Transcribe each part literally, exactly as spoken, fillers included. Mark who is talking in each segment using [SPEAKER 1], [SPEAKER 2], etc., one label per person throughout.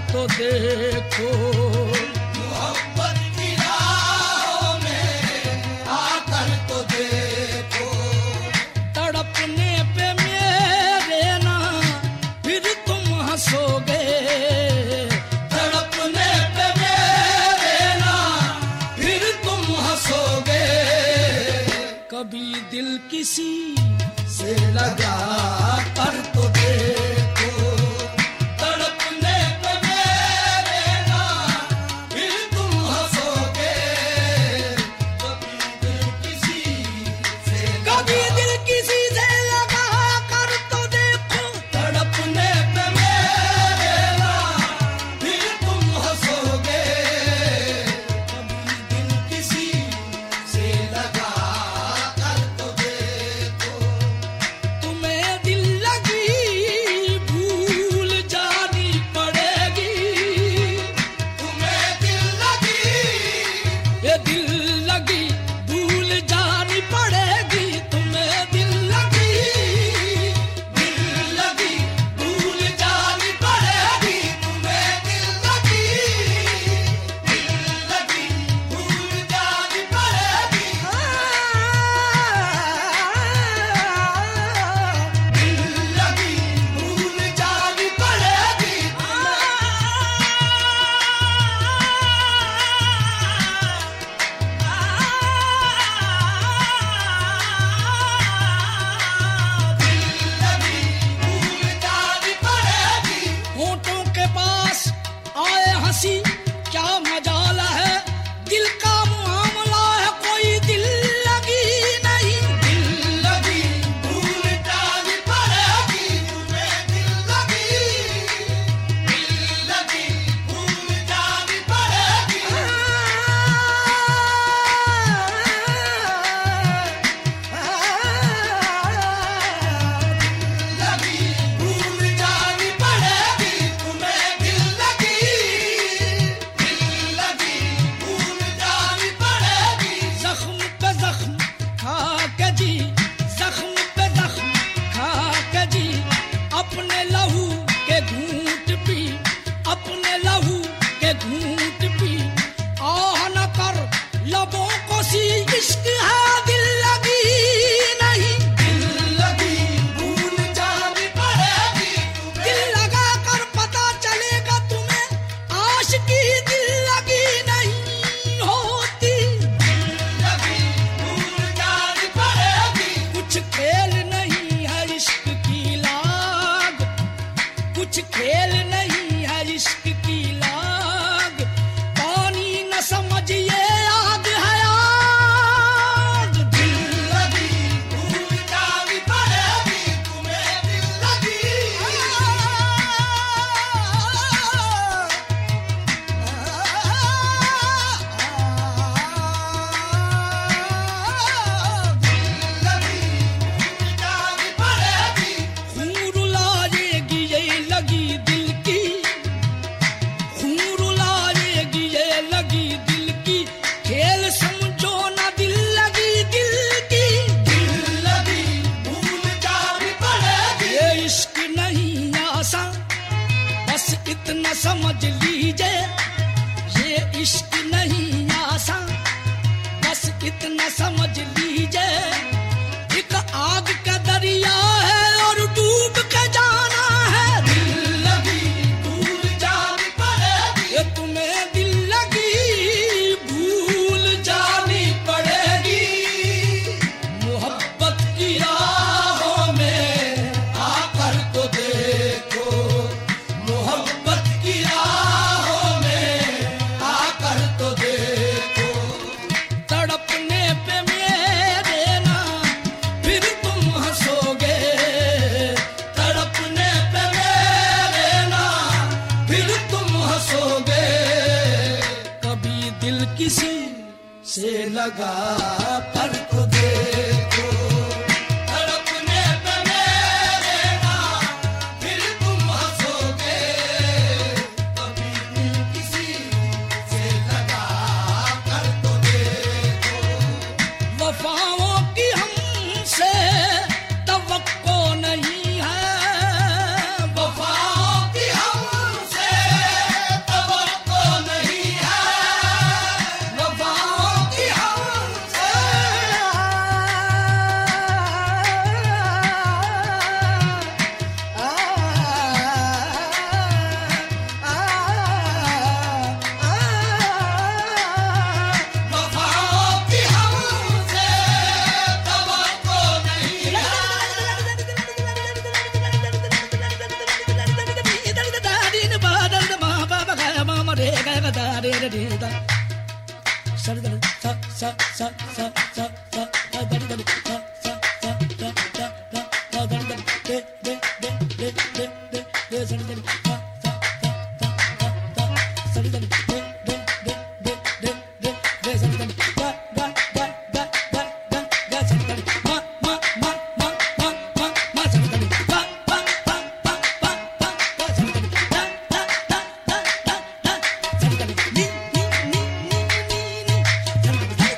[SPEAKER 1] तो देखो,
[SPEAKER 2] मोहब्बत की राहों में आकर तो देखो।
[SPEAKER 1] तड़पने पे मेरे ना फिर तुम हंसोगे,
[SPEAKER 2] तड़पने पे मेरे ना फिर तुम हंसोगे।
[SPEAKER 1] कभी दिल किसी
[SPEAKER 2] से लगा कर तो देखो, तड़पने पे मेरे ना फिर तुम हंसोगे। कभी दिल किसी से
[SPEAKER 1] कभी दिल किसी से लगा कर तो देखो,
[SPEAKER 2] तड़पने पे मेरे ना फिर तुम हंसोगे। कभी दिल किसी से लगा कर तो देखो,
[SPEAKER 1] तुम्हें दिल लगी भूल जानी पड़ेगी,
[SPEAKER 2] तुम्हें दिल लगी
[SPEAKER 1] ये दिल लगी भूल जानी पड़ेगी, तुम्हें दिल लगी
[SPEAKER 2] दिल लगी भूल जानी पड़ेगी। तुम्हें दिल लगी दिल लगी भूल जानी पड़ेगी। दिल लगी भूल जानी पड़ेगी। दिल लगी भूल जानी पड़ेगी।
[SPEAKER 1] होठों के पास आए हंसी क्या मजाल है, दिल का मामला है कोई दिल लगी नहीं,
[SPEAKER 2] दिल लगी भूल जानी पड़ेगी। तुम्हें दिल लगी दिल लगी भूल जानी पड़ेगी। लगी भूल जानी पड़ेगी। तुम्हें दिल लगी दिल लगी भूल जानी पड़ेगी।
[SPEAKER 1] जख्म पे जख्म खा के जी, जख्म पे जख्म खा के जी, अपने लहू के घूंट पी, अपने लहू के घूंट पी, आह न कर लबों को सी, इश्क है दिल लगी नहीं,
[SPEAKER 2] दिल लगी भूल जानी पड़ेगी।
[SPEAKER 1] दिल लगा कर पता चलेगा तुम्हें, आशिकी दिल लगी नहीं होती,
[SPEAKER 2] लगी भूल जानी पड़ेगी।
[SPEAKER 1] कुछ खेल नहीं है इश्क की लाग, कुछ खेल नहीं है इश्क की लाग, पानी न समझिए आग है आग,
[SPEAKER 2] दिल लगी भूल जानी पड़ेगी। तुम्हें दिल लगी लगी भूल जानी पड़ेगी।
[SPEAKER 1] खून रुलाएगी ये लगी दिल की, खून रुलाएगी ये लगी दिल की, खेल समझो ना दिल लगी दिल की,
[SPEAKER 2] दिल लगी भूल जानी पड़ेगी।
[SPEAKER 1] ये इश्क नहीं आसान, बस इतना समझ लीजिए, ये इश्क नहीं आसान, बस इतना समझ लीजिए, एक आग का दरिया है और डूब के जाना है,
[SPEAKER 2] दिल लगी भूल जानी पड़ेगी।
[SPEAKER 1] ये तुम्हें दिल लगी भूल जानी पड़ेगी, मोहब्बत की
[SPEAKER 2] राहों में आकर तो देखो, मोहब्बत की राहों में आकर तो देखो।
[SPEAKER 1] तड़पने पे मेरे ना फिर तुम हंसोगे,
[SPEAKER 2] तड़पने पे मेरे ना फिर तुम हंसोगे।
[SPEAKER 1] कभी दिल किसी
[SPEAKER 2] से लगा कर तो देखो, तड़पने पे मेरे ना फिर तुम हंसोगे। कभी दिल किसी से लगा कर तो देखो,
[SPEAKER 1] वफाओं की हमसे तवक्को नहीं है,
[SPEAKER 2] वफाओं की हमसे
[SPEAKER 1] रे रे दा सा रे दा सा सा सा सा सा सा दा दा दा सा सा सा दा दा दा दा दा दा दे दे दे दे दे दे दे सा रे दा सा सा सा सा सा सा रे दा दे दे दे दे दे दे दे सा रे दा दा दा दा दा दा दा दा सा रे दा मा मा मा मा मा मा मा सा रे दा पा पा पा पा पा पा पा सा रे दा दा दा दा दा दा सा रे दा नी नी नी नी नी सा रे दा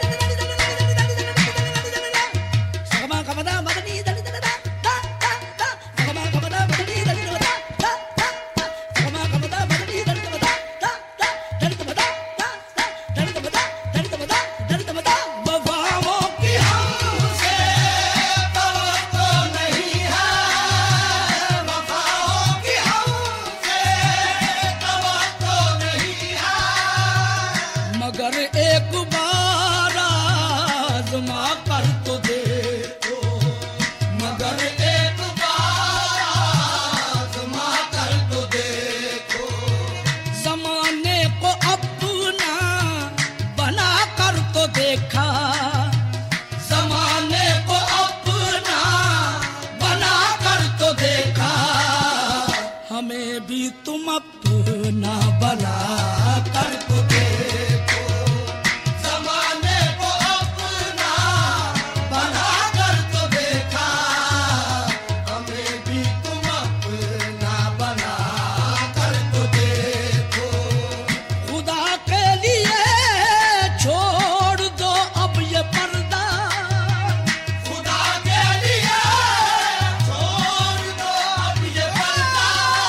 [SPEAKER 1] सगमा कमदा मदनी दा दा दा दा दा सगमा कमदा मदनी दा दा दा दा सगमा कमदा मदनी दा दा दा दा दा दा दा दा दा दा दा वफाओं की
[SPEAKER 2] हमसे तवक्को नहीं है, वफाओं की हमसे तवक्को नहीं है।
[SPEAKER 1] मगर एक बार आज़मा कर तो देखो,
[SPEAKER 2] मगर एक बार आज़मा कर तो देखो,
[SPEAKER 1] ज़माने को अपना बना कर तो देखा,
[SPEAKER 2] ज़माने को अपना बना कर तो देखा।
[SPEAKER 1] हमें भी तुम अपना बना
[SPEAKER 2] कर तो देखो, ज़माने को अपना बना कर तो देखा। हमें भी तुम अपना बना कर तो देखो।
[SPEAKER 1] खुदा के लिए छोड़ दो अब ये पर्दा,
[SPEAKER 2] खुदा के लिए छोड़ दो अब ये पर्दा।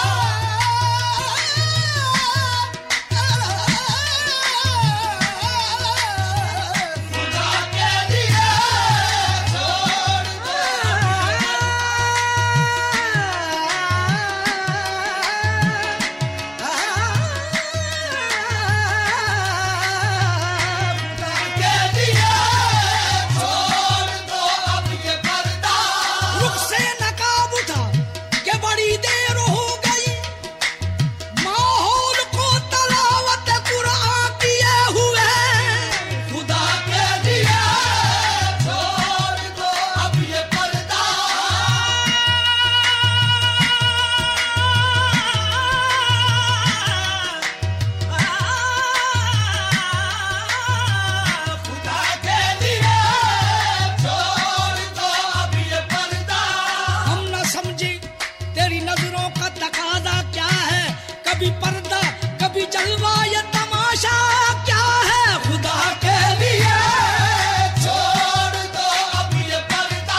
[SPEAKER 2] खुदा के लिए छोड़ दो के लिए छोड़ दो अब ये पर्दा।
[SPEAKER 1] रुख से नकाब उठा के बड़ी देर हो गई, माहौल को तलावत कुरान किए हुए।
[SPEAKER 2] खुदा के लिए छोड़ दो अब ये पर्दा। खुदा के लिए छोड़ दो अब ये पर्दा।
[SPEAKER 1] हम न समझे तेरी नजरों का तकाजा क्या है, कभी पर्दा कभी जलवा ये तमाशा क्या है। खुदा के लिए
[SPEAKER 2] छोड़ दो अब ये पर्दा।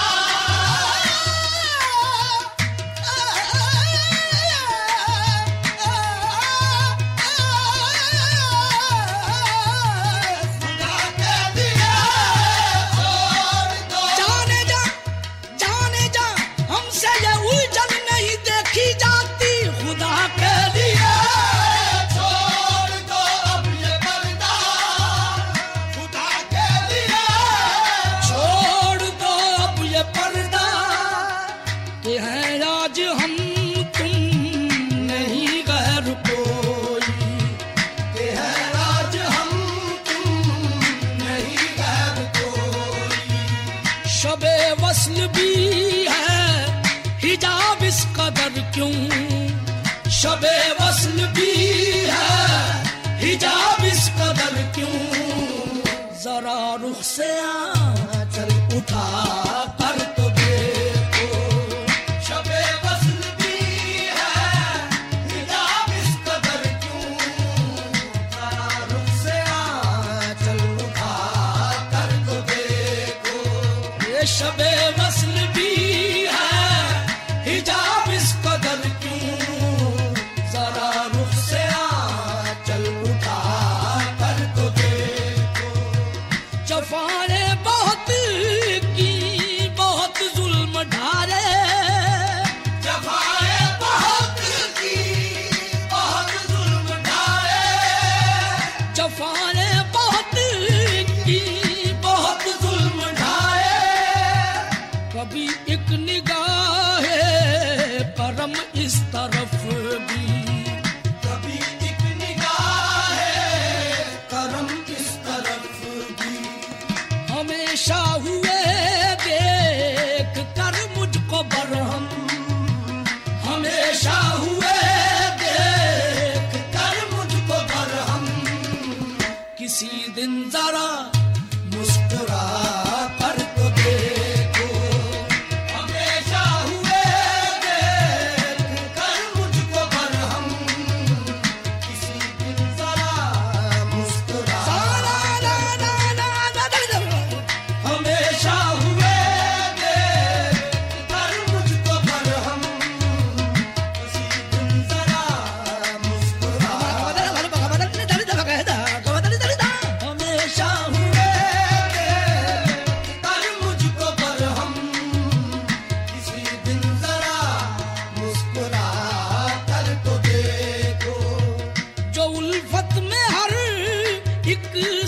[SPEAKER 2] खुदा के लिए छोड़ दो।
[SPEAKER 1] जाने जा जाने जा हमसे ये उलझन नहीं देखी जाती। खुदा के लिए
[SPEAKER 2] छोड़ दो अब ये पर्दा। खुदा के लिए
[SPEAKER 1] छोड़ दो अब ये पर्दा, कि हैं आज हम तुम नहीं गैर कोई।
[SPEAKER 2] के है आज हम तुम नहीं गैर कोई।
[SPEAKER 1] शबे वस्ल भी है हिजाब इस कदर क्यों, शबे वस्ल भी है हिजाब इस कदर क्यों। जरा रुख से आंचल उठा कर तो देखो,
[SPEAKER 2] शबे वस्ल भी है हिजाब इस कदर क्यों। जरा रुख से आंचल उठा कर तो देखो।
[SPEAKER 1] ये शबे वस्ल भी है हिजाब इस कदर क्यों। जरा रुख से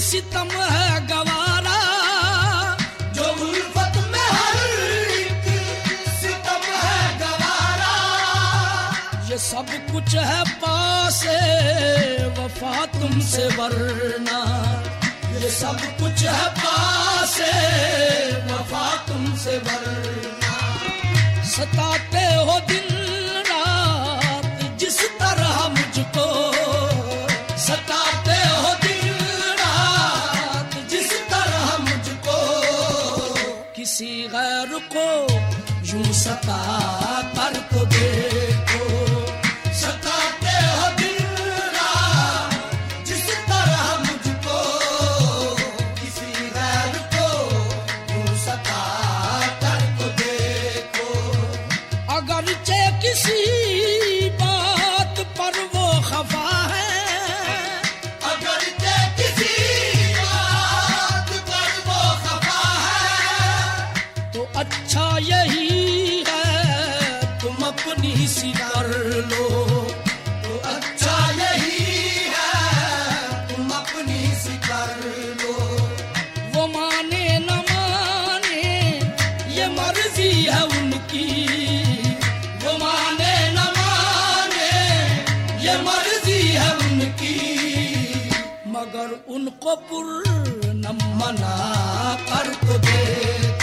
[SPEAKER 1] सितम है गवारा,
[SPEAKER 2] जो उल्फत में हर एक सितम है गवारा।
[SPEAKER 1] ये सब कुछ है पासे वफा तुमसे वरना,
[SPEAKER 2] ये सब कुछ है पासे वफा तुमसे वरना।
[SPEAKER 1] सताते हो दिन रात जिस तरह मुझको,
[SPEAKER 2] सताते हो दिन रात जिस तरह मुझको।
[SPEAKER 1] किसी गैर को यूं सता
[SPEAKER 2] कर तो देखो, सताते हो दिन रात जिस तरह मुझको। किसी गैर को यूं सता कर तो देखो।
[SPEAKER 1] अगरचे किसी बात पर वो खफा है,
[SPEAKER 2] अगरचे किसी बात पर वो खफा है।
[SPEAKER 1] तो अच्छा यही है तुम अपनी सी कर लो,
[SPEAKER 2] तो अच्छा यही है तुम अपनी सी कर लो।
[SPEAKER 1] वो माने न माने ये मर्जी है उनकी,
[SPEAKER 2] वो माने न माने ये मर्जी है उनकी।
[SPEAKER 1] मगर उनको पुर न मना
[SPEAKER 2] कर तो देखो,